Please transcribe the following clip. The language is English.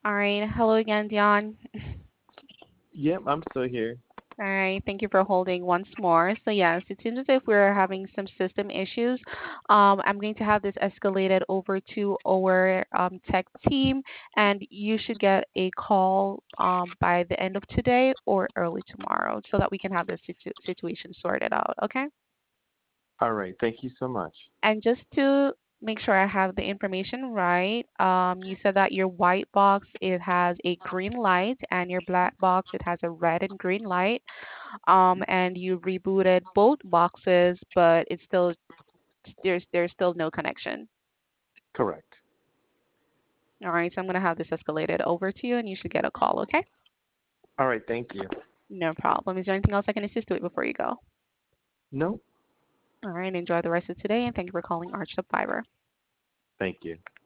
All right. Hello again, Dion. Yep, I'm still here. All right. Thank you for holding once more. So yes, it seems as if we're having some system issues. I'm going to have this escalated over to our tech team, and you should get a call by the end of today or early tomorrow, so that we can have this situation sorted out. Okay. All right, thank you so much. And just to make sure I have the information right, you said that your white box it has a green light, and your black box it has a red and green light. And you rebooted both boxes, but it's still there's still no connection. Correct. All right, so I'm gonna have this escalated over to you, and you should get a call. Okay? All right, thank you. No problem. Is there anything else I can assist you with before you go? No, All right, enjoy the rest of today, and thank you for calling Arch Fiber. thank you.